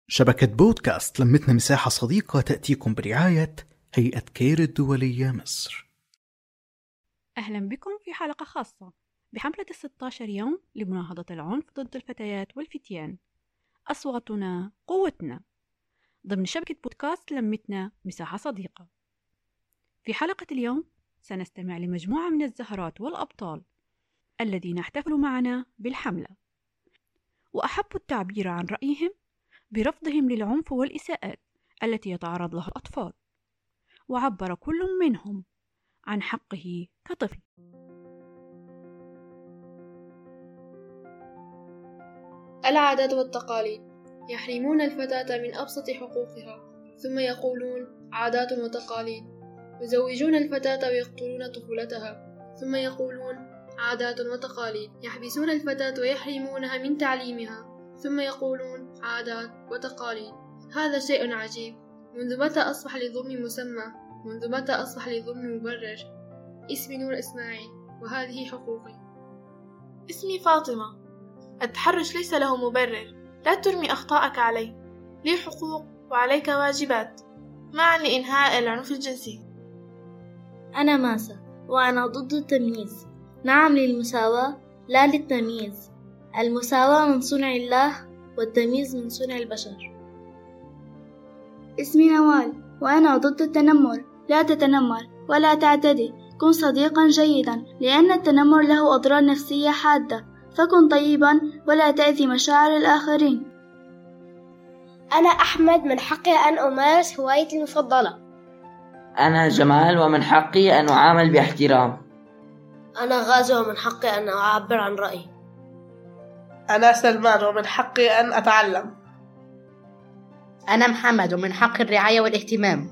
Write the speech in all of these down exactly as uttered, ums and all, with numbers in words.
شبكة بودكاست لمتنا مساحة صديقة تأتيكم برعاية هيئة كير الدولية مصر. أهلا بكم في حلقة خاصة بحملة الستة عشر يوم لمناهضة العنف ضد الفتيات والفتيان. أصواتنا قوتنا، ضمن شبكة بودكاست لمتنا مساحة صديقة. في حلقة اليوم سنستمع لمجموعة من الزهرات والأبطال الذين احتفلوا معنا بالحملة، وأحبوا التعبير عن رأيهم برفضهم للعنف والإساءات التي يتعرض لها الأطفال، وعبر كل منهم عن حقه كطفل. العادات والتقاليد يحرمون الفتاة من أبسط حقوقها، ثم يقولون عادات وتقاليد. يزوجون الفتاة ويقتلون طفولتها، ثم يقولون عادات وتقاليد. يحبسون الفتاة ويحرمونها من تعليمها، ثم يقولون عادات وتقاليد. هذا شيء عجيب. منذ متى أصبح للظلم مسمى؟ منذ متى أصبح للظلم مبرر؟ اسمي نور إسماعيل، وهذه حقوقي. اسمي فاطمة. التحرش ليس له مبرر، لا ترمي أخطاءك علي. لي حقوق وعليك واجبات، معا لإنهاء العنف الجنسي. أنا ماسة، وأنا ضد التمييز. نعم للمساواة، لا للتمييز. المساواة من صنع الله، والتمييز من صنع البشر. اسمي نوال، وأنا ضد التنمر. لا تتنمر ولا تعتدي، كن صديقا جيدا، لأن التنمر له أضرار نفسية حادة. فكن طيبا ولا تأذي مشاعر الآخرين. أنا أحمد، من حقي أن أمارس هوايتي المفضلة. أنا جمال، ومن حقي أن أعامل باحترام. أنا غازي، ومن حقي أن أعبر عن رأيي. أنا سلمان، ومن حقي أن أتعلم. أنا محمد، ومن حقي الرعاية والاهتمام.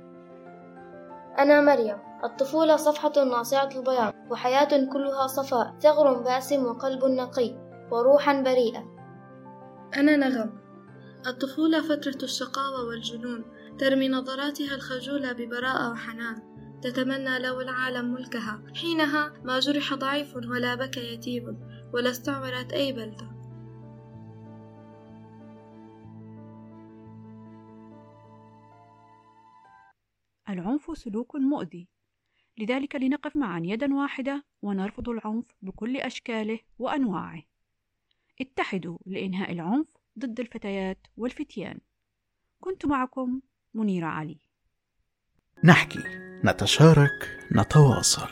أنا مريم، الطفولة صفحة ناصعة البياض، وحياة كلها صفاء، ثغر باسم وقلب نقي، وروحا بريئة. أنا نغم، الطفولة فترة الشقاوة والجنون، ترمي نظراتها الخجولة ببراءة وحنان، تتمنى لو العالم ملكها. حينها ما جرح ضعيف ولا بكى يتيم، ولا استعمرت أي بلدة. العنف سلوك مؤذي، لذلك لنقف معا يدا واحدة ونرفض العنف بكل أشكاله وأنواعه. اتحدوا لإنهاء العنف ضد الفتيات والفتيان. كنت معكم منيرة علي. نحكي، نتشارك، نتواصل.